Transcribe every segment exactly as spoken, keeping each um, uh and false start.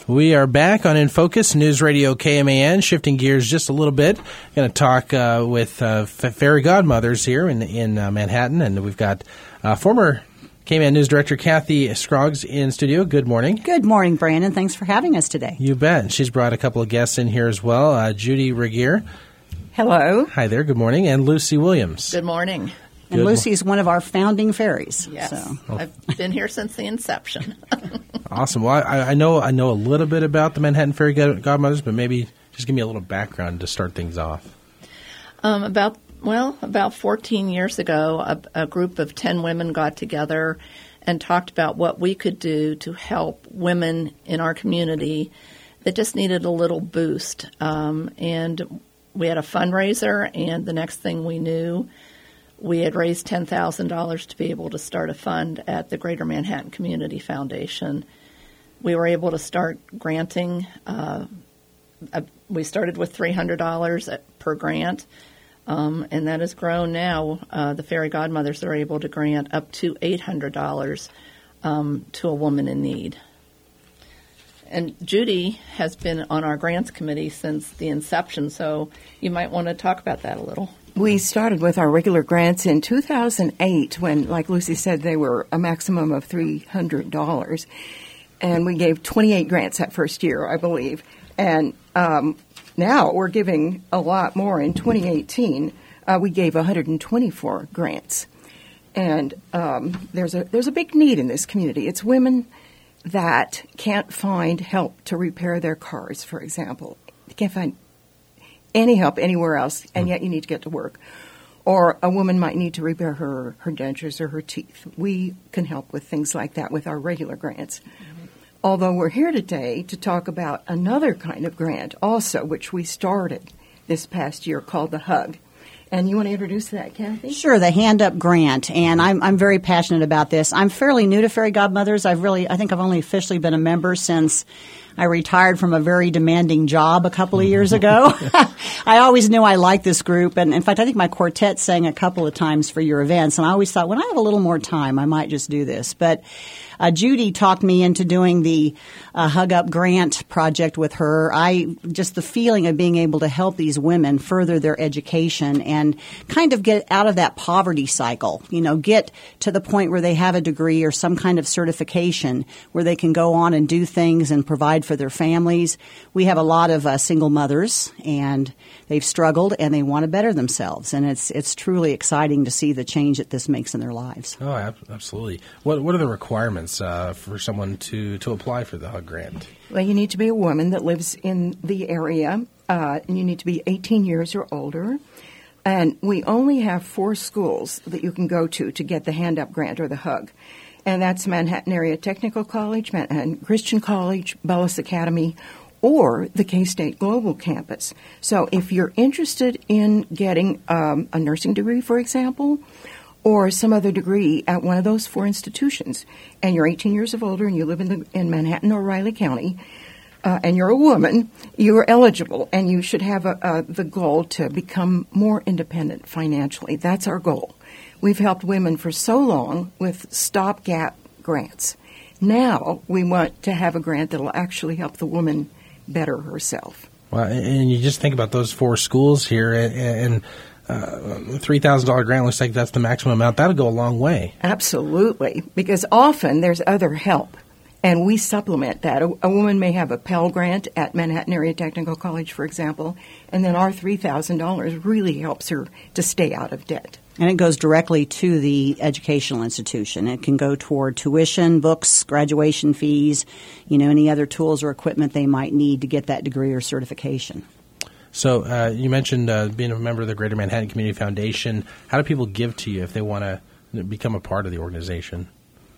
We are back on In Focus, News Radio K M A N, shifting gears just a little bit. Going to talk uh, with uh, fairy godmothers here in in uh, Manhattan, and we've got uh, former K M A N News Director Kathy Scroggs in studio. Good morning. Good morning, Brandon. Thanks for having us today. You bet. She's brought a couple of guests in here as well. Uh, Judy Regier. Hello. Hi there. Good morning. And Lucy Williams. Good morning. And Good Lucy is one of our founding fairies. Yes, So. I've been here since the inception. Awesome. Well, I, I know I know a little bit about the Manhattan Fairy God- Godmothers, but maybe just give me a little background to start things off. Um, about well, about fourteen years ago, a, a group of ten women got together and talked about what we could do to help women in our community that just needed a little boost. Um, and we had a fundraiser, and the next thing we knew, we had raised ten thousand dollars to be able to start a fund at the Greater Manhattan Community Foundation. We were able to start granting. Uh, uh, we started with three hundred dollars per grant, um, and that has grown now. Uh, the Fairy Godmothers are able to grant up to eight hundred dollars um, to a woman in need. And Judy has been on our grants committee since the inception, so you might want to talk about that a little. We started with our regular grants in two thousand eight when, like Lucy said, they were a maximum of three hundred dollars. And we gave twenty-eight grants that first year, I believe. And um, now we're giving a lot more. In twenty eighteen, uh, we gave one hundred twenty-four grants. And um, there's a there's a big need in this community. It's women that can't find help to repair their cars, for example. They can't find any help anywhere else, and yet you need to get to work. Or a woman might need to repair her, her dentures or her teeth. We can help with things like that with our regular grants. Mm-hmm. Although we're here today to talk about another kind of grant also, which we started this past year called the HUG. And you want to introduce that, Kathy? Sure, the Hand Up Grant, and I'm I'm very passionate about this. I'm fairly new to Fairy Godmothers. I've really, I think I've only officially been a member since I retired from a very demanding job a couple of years ago. I always knew I liked this group, and in fact, I think my quartet sang a couple of times for your events, and I always thought, when I have a little more time, I might just do this. But uh, Judy talked me into doing the uh, Hug Up Grant project with her. I just the feeling of being able to help these women further their education and kind of get out of that poverty cycle, you know, get to the point where they have a degree or some kind of certification where they can go on and do things and provide for their families. We have a lot of uh, single mothers, and they've struggled and they want to better themselves, and it's it's truly exciting to see the change that this makes in their lives. Oh, absolutely. What what are the requirements uh, for someone to, to apply for the HUG grant? Well, you need to be a woman that lives in the area, uh, and you need to be eighteen years or older. And we only have four schools that you can go to to get the Hand Up Grant or the HUG. And that's Manhattan Area Technical College, Manhattan Christian College, Bellis Academy, or the K-State Global Campus. So if you're interested in getting um, a nursing degree, for example, or some other degree at one of those four institutions, and you're eighteen years of older and you live in, the, in Manhattan or Riley County, uh, and you're a woman, you are eligible, and you should have a, a, the goal to become more independent financially. That's our goal. We've helped women for so long with stopgap grants. Now we want to have a grant that will actually help the woman better herself. Well, and you just think about those four schools here, and uh, three thousand dollars grant looks like that's the maximum amount. That'll go a long way. Absolutely, because often there's other help, and we supplement that. A, a woman may have a Pell Grant at Manhattan Area Technical College, for example, and then our three thousand dollars really helps her to stay out of debt. And it goes directly to the educational institution. It can go toward tuition, books, graduation fees, you know, any other tools or equipment they might need to get that degree or certification. So uh, you mentioned uh, being a member of the Greater Manhattan Community Foundation. How do people give to you if they want to become a part of the organization?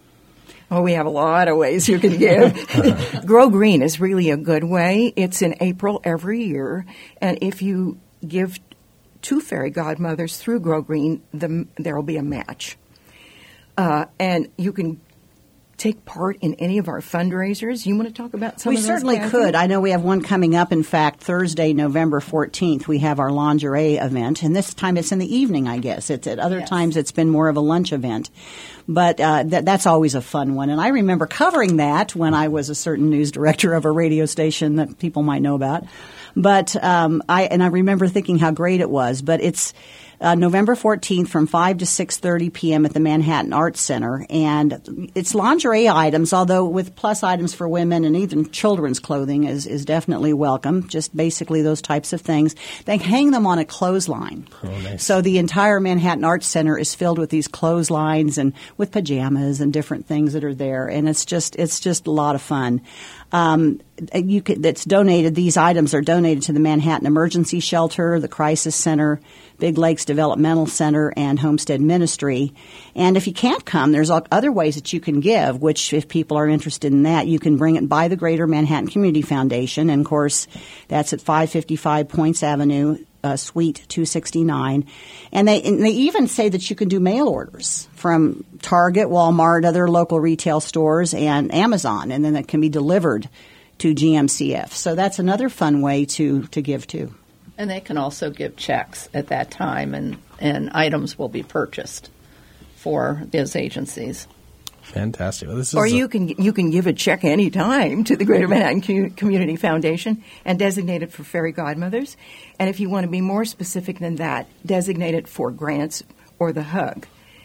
Oh, we have a lot of ways you can give. Grow Green is really a good way. It's in April every year. And if you give to Fairy Godmothers through Grow Green, the, there will be a match. Uh, and you can take part in any of our fundraisers? You want to talk about some we of those? certainly Kathy? could. I know we have one coming up. In fact, Thursday, November fourteenth, we have our lingerie event. And this time it's in the evening, I guess. It's at other Yes. times it's been more of a lunch event. But uh, th- that's always a fun one. And I remember covering that when I was a certain news director of a radio station that people might know about. But um, I and I remember thinking how great it was. But it's uh, November fourteenth from five to six thirty p.m. at the Manhattan Arts Center. And it's lingerie items, although with plus items for women and even children's clothing is, is definitely welcome, just basically those types of things. They hang them on a clothesline. Oh, nice. So the entire Manhattan Arts Center is filled with these clotheslines and with pajamas and different things that are there. And it's just it's just a lot of fun. Um, you could, that's donated. These items are donated to the Manhattan Emergency Shelter, the Crisis Center, Big Lakes Developmental Center, and Homestead Ministry. And if you can't come, there's other ways that you can give, which if people are interested in that, you can bring it by the Greater Manhattan Community Foundation. And, of course, that's at five fifty-five Points Avenue, uh, Suite two sixty-nine. And they, and they even say that you can do mail orders from Target, Walmart, other local retail stores, and Amazon, and then it can be delivered to G M C F. So that's another fun way to, to give, too. And they can also give checks at that time, and, and items will be purchased for those agencies. Fantastic. Well, this is Or a- you can you can give a check any time to the Greater Manhattan Co- Community Foundation and designate it for fairy godmothers. And if you want to be more specific than that, designate it for grants or the hug.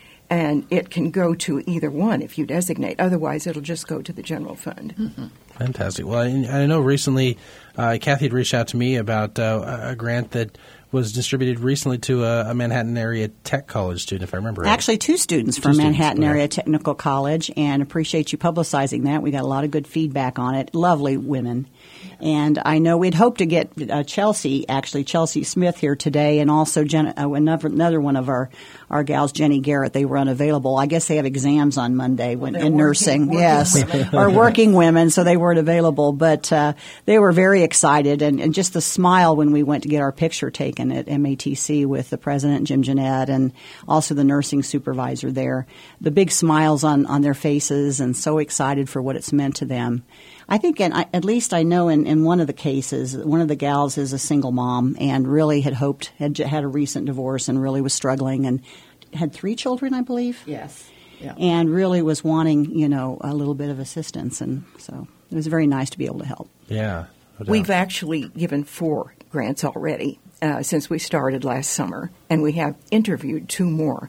And it can go to either one if you designate. Otherwise, it'll just go to the general fund. Mm-hmm. Fantastic. Well, I, I know recently uh, Kathy had reached out to me about uh, a grant that was distributed recently to a, a Manhattan area tech college student, if I remember right. Actually, two students from students, Manhattan okay. Area Technical College, and appreciate you publicizing that. We got a lot of good feedback on it. Lovely women. And I know we'd hoped to get uh, Chelsea, actually Chelsea Smith here today, and also Jen, uh, another, another one of our, our gals, Jenny Garrett. They were unavailable. I guess they have exams on Monday when, They're in working- nursing. working yes, women. or working women, so they weren't available. But uh, they were very excited, and, and just the smile when we went to get our picture taken at M A T C with the president, Jim Jeanette, and also the nursing supervisor there. The big smiles on, on their faces, and so excited for what it's meant to them. I think, and I, at least I know in, in one of the cases, one of the gals is a single mom and really had hoped, had had a recent divorce and really was struggling and had three children, I believe. Yes. Yeah. And really was wanting, you know, a little bit of assistance. And so it was very nice to be able to help. Yeah. no doubt. We've actually given four grants already uh, since we started last summer, and we have interviewed two more.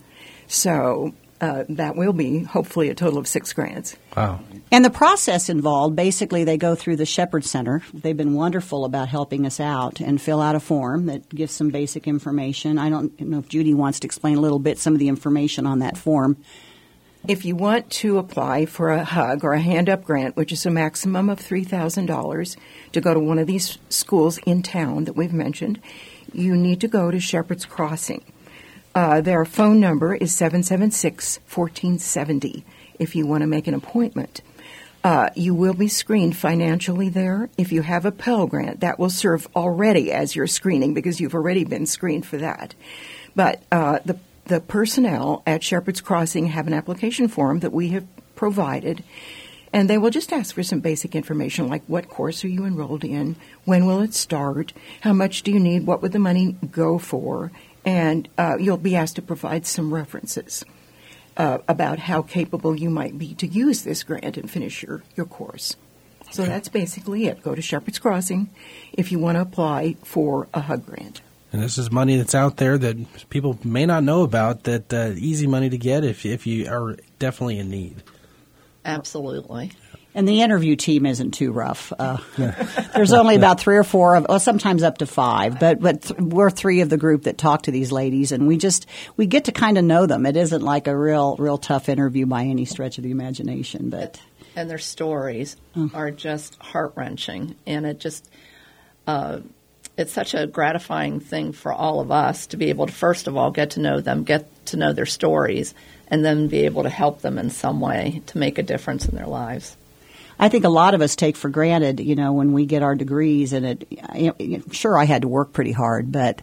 So uh, that will be hopefully a total of six grants. Wow. And the process involved, basically they go through the Shepherd Center. They've been wonderful about helping us out and fill out a form that gives some basic information. I don't know if Judy wants to explain a little bit some of the information on that form. If you want to apply for a hug or a hand-up grant, which is a maximum of three thousand dollars to go to one of these schools in town that we've mentioned, you need to go to Shepherd's Crossing. Uh, their phone number is seven seven six, one four seven zero if you want to make an appointment. Uh, you will be screened financially there. If you have a Pell Grant, that will serve already as your screening because you've already been screened for that. But uh, the the personnel at Shepherd's Crossing have an application form that we have provided, and they will just ask for some basic information like what course are you enrolled in, when will it start, how much do you need, what would the money go for, and uh, you'll be asked to provide some references uh, about how capable you might be to use this grant and finish your, your course. So Okay. that's basically it. Go to Shepherd's Crossing if you want to apply for a HUG grant. And this is money that's out there that people may not know about, that uh, easy money to get if if you are definitely in need. Absolutely. And the interview team isn't too rough. Uh, there's only about three or four of, well, sometimes up to five, but but th- we're three of the group that talk to these ladies, and we just we get to kind of know them. It isn't like a real real tough interview by any stretch of the imagination, but And their stories are just heart-wrenching, and it just uh, it's such a gratifying thing for all of us to be able to, first of all, get to know them, get to know their stories, and then be able to help them in some way to make a difference in their lives. I think a lot of us take for granted, you know, when we get our degrees, and it, you know, sure, I had to work pretty hard, but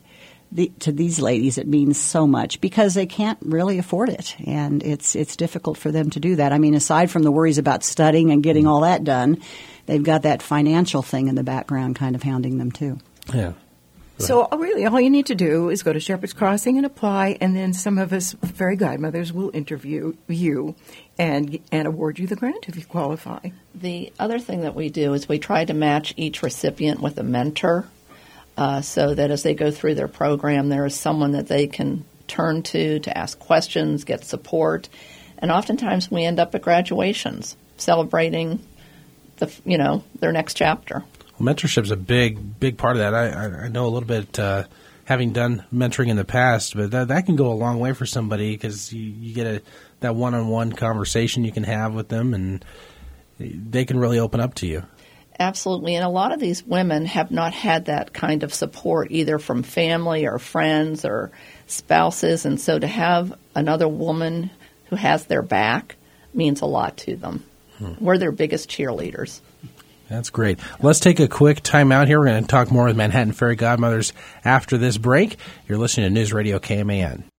the, to these ladies, it means so much because they can't really afford it, and it's it's difficult for them to do that. I mean, aside from the worries about studying and getting all that done, they've got that financial thing in the background kind of hounding them too. Yeah. So uh, really, all you need to do is go to Shepherd's Crossing and apply, and then some of us fairy godmothers will interview you and and award you the grant if you qualify. The other thing that we do is we try to match each recipient with a mentor, uh, so that as they go through their program, there is someone that they can turn to to ask questions, get support, and oftentimes we end up at graduations celebrating the you know their next chapter. Well, mentorship is a big, big part of that. I, I, I know a little bit, uh, having done mentoring in the past, but that, that can go a long way for somebody because you, you get a that one-on-one conversation you can have with them, and they can really open up to you. Absolutely, and a lot of these women have not had that kind of support either from family or friends or spouses, and so to have another woman who has their back means a lot to them. Hmm. We're their biggest cheerleaders. That's great. Let's take a quick time out here. We're going to talk more with Manhattan Fairy Godmothers after this break. You're listening to News Radio K M A N.